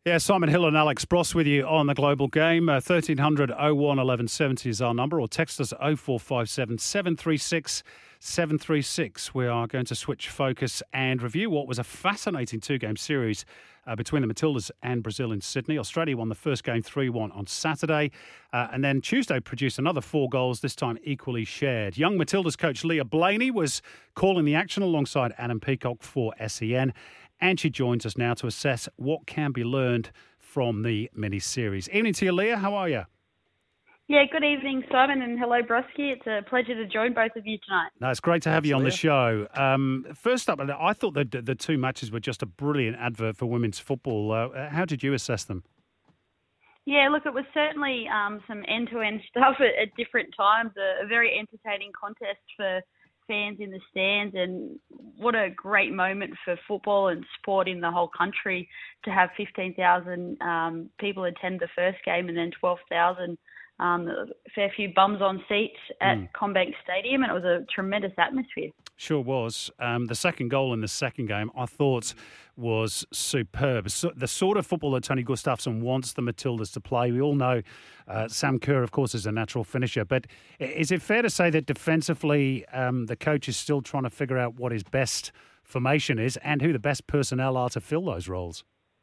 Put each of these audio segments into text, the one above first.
Yeah, Simon Hill and Alex Bross with you on the Global Game. 1300 01 1170 is our number, or text us 0457 736 736. We are going to switch focus and review what was a fascinating two-game series between the Matildas and Brazil in Sydney. Australia won the first game 3-1 on Saturday, and then Tuesday produced another 4 goals, this time equally shared. Young Matildas coach Leah Blaney was calling the action alongside Adam Peacock for SEN. And she joins us now to assess what can be learned from the mini-series. Evening to you, Leah. How are you? Yeah, good evening, Simon, and hello, Broski. It's a pleasure to join both of you tonight. No, it's great to have you on the show. First up, I thought the two matches were just a brilliant advert for women's football. How did you assess them? Yeah, look, it was certainly some end-to-end stuff at different times, a very entertaining contest for fans in the stands, and what a great moment for football and sport in the whole country to have 15,000 people attend the first game and then 12,000, a fair few bums on seats at CommBank Stadium, and it was a tremendous atmosphere. Sure was. The second goal in the second game, I thought, was superb. So, the sort of football that Tony Gustafsson wants the Matildas to play. We all know Sam Kerr, of course, is a natural finisher. But is it fair to say that defensively the coach is still trying to figure out what his best formation is and who the best personnel are to fill those roles?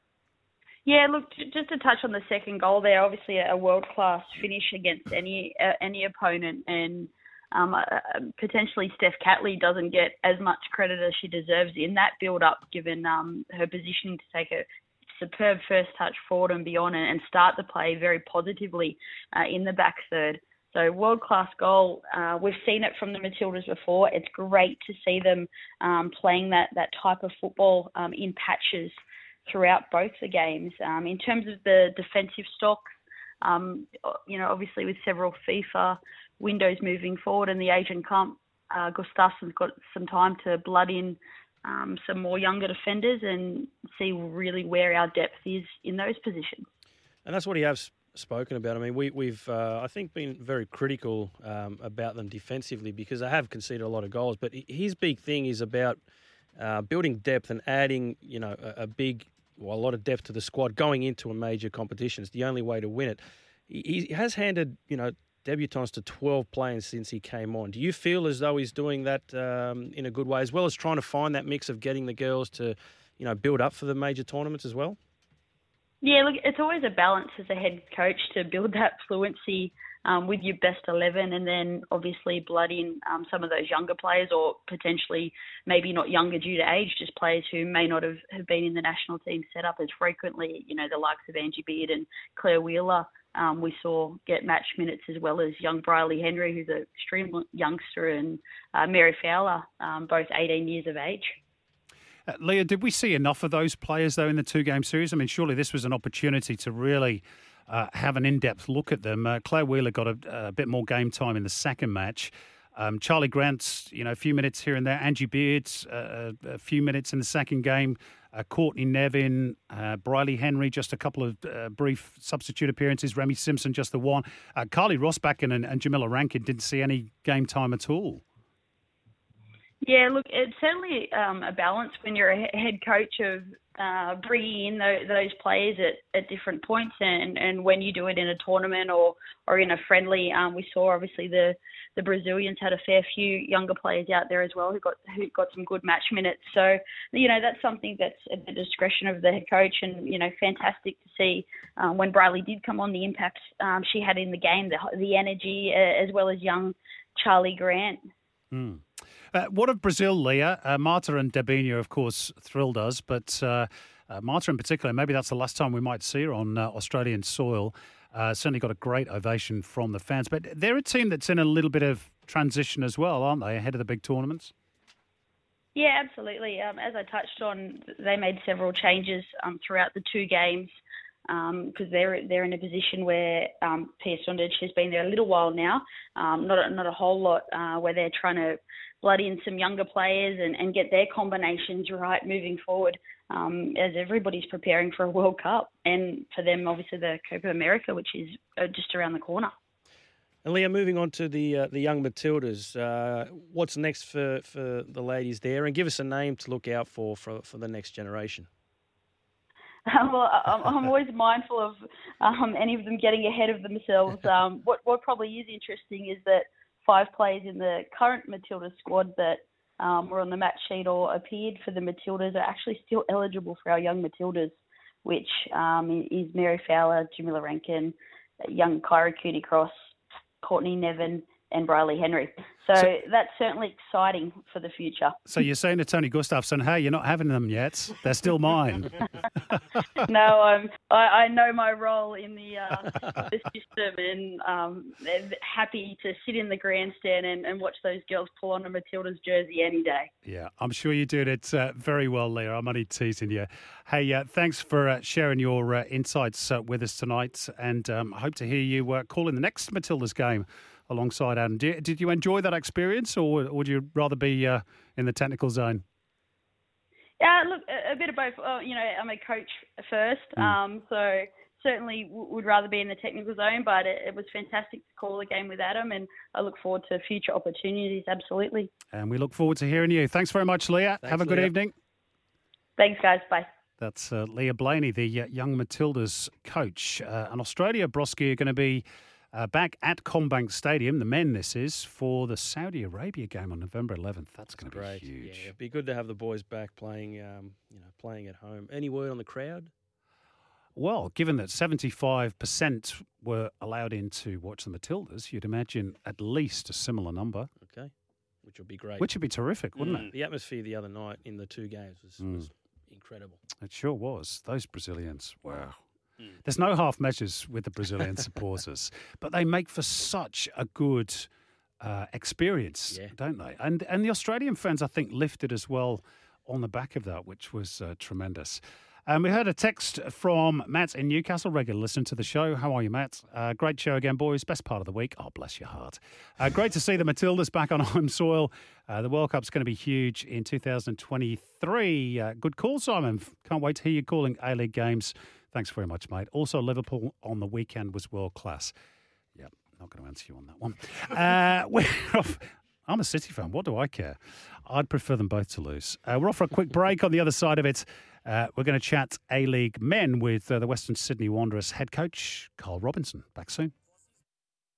Yeah, look, just to touch on the second goal there, obviously a world-class finish against any opponent, and potentially Steph Catley doesn't get as much credit as she deserves in that build-up, given her positioning to take a superb first touch forward and beyond and start the play very positively in the back third. So world-class goal. We've seen it from the Matildas before. It's great to see them playing that type of football in patches throughout both the games. In terms of the defensive stock, obviously with several FIFA windows moving forward in the Asian Cup, Gustafsson's got some time to blood in some more younger defenders and see really where our depth is in those positions. And that's what he has spoken about. I mean, we've I think been very critical about them defensively because they have conceded a lot of goals. But his big thing is about building depth and adding, a lot of depth to the squad going into a major competition. It's the only way to win it. He has handed, debutants to 12 players since he came on. Do you feel as though he's doing that in a good way, as well as trying to find that mix of getting the girls to, build up for the major tournaments as well? Yeah, look, it's always a balance as a head coach to build that fluency with your best 11 and then obviously blood in some of those younger players, or potentially maybe not younger due to age, just players who may not have been in the national team setup as frequently, the likes of Angie Beard and Claire Wheeler. We saw get match minutes, as well as young Briley Henry, who's an extreme youngster, and Mary Fowler, both 18 years of age. Leah, did we see enough of those players, though, in the two-game series? I mean, surely this was an opportunity to really have an in-depth look at them. Claire Wheeler got a bit more game time in the second match. Charlie Grant's, a few minutes here and there. Angie Beard's a few minutes in the second game. Courtney Nevin, Briley Henry, just a couple of brief substitute appearances. Remy Simpson, just the one. Carly Rossbacken and Jamila Rankin didn't see any game time at all. Yeah, look, it's certainly a balance when you're a head coach of bringing in those players at different points, and when you do it in a tournament or in a friendly. We saw obviously the Brazilians had a fair few younger players out there as well who got some good match minutes. So that's something that's at the discretion of the head coach, and fantastic to see when Briley did come on, the impact she had in the game, the energy, as well as young Charlie Grant. What of Brazil, Leah? Marta and Debinha, of course, thrilled us, but Marta in particular, maybe that's the last time we might see her on Australian soil. Certainly got a great ovation from the fans. But they're a team that's in a little bit of transition as well, aren't they, ahead of the big tournaments? Yeah, absolutely. As I touched on, they made several changes throughout the two games because they're in a position where Pia Sundhage has been there a little while now, not a whole lot, where they're trying to blood in some younger players and get their combinations right moving forward as everybody's preparing for a World Cup, and for them, obviously, the Copa America, which is just around the corner. And Leah, moving on to the young Matildas, what's next for the ladies there? And give us a name to look out for the next generation. Well, I'm always mindful of any of them getting ahead of themselves. What probably is interesting is that 5 players in the current Matildas squad that were on the match sheet or appeared for the Matildas are actually still eligible for our young Matildas, which is Mary Fowler, Jamila Rankin, young Kyra Cooney-Cross, Courtney Nevin, and Briley Henry. So that's certainly exciting for the future. So you're saying to Tony Gustafsson, hey, you're not having them yet. They're still mine. No, I know my role in the system, and happy to sit in the grandstand and watch those girls pull on a Matildas jersey any day. Yeah, I'm sure you did it very well, Leah. I'm only teasing you. Hey, thanks for sharing your insights with us tonight, and I hope to hear you calling the next Matildas game alongside Adam. Did you enjoy that experience, or would you rather be in the technical zone? Yeah, look, a bit of both. I'm a coach first, so certainly would rather be in the technical zone, but it was fantastic to call the game with Adam, and I look forward to future opportunities, absolutely. And we look forward to hearing you. Thanks very much, Leah. Have a good evening. Thanks, guys. Bye. That's Leah Blaney, the young Matildas coach. And Australia, Broski, are going to be back at CommBank Stadium, the men this is, for the Saudi Arabia game on November 11th. That's going to be huge. Yeah, it'd be good to have the boys back playing at home. Any word on the crowd? Well, given that 75% were allowed in to watch the Matildas, you'd imagine at least a similar number. Okay, which would be great. Which would be terrific, wouldn't it? The atmosphere the other night in the 2 games was incredible. It sure was. Those Brazilians, wow. There's no half measures with the Brazilian supporters, but they make for such a good experience, don't they? And the Australian fans, I think, lifted as well on the back of that, which was tremendous. And we heard a text from Matt in Newcastle, regular listener to the show. How are you, Matt? Great show again, boys. Best part of the week. Oh, bless your heart. Great to see the Matildas back on home soil. The World Cup's going to be huge in 2023. Good call, Simon. Can't wait to hear you calling A-League games. Thanks very much, mate. Also, Liverpool on the weekend was world class. Yeah, not going to answer you on that one. We're off. I'm a City fan. What do I care? I'd prefer them both to lose. We're off for a quick break. On the other side of it, we're going to chat A-League men with the Western Sydney Wanderers head coach, Carl Robinson. Back soon.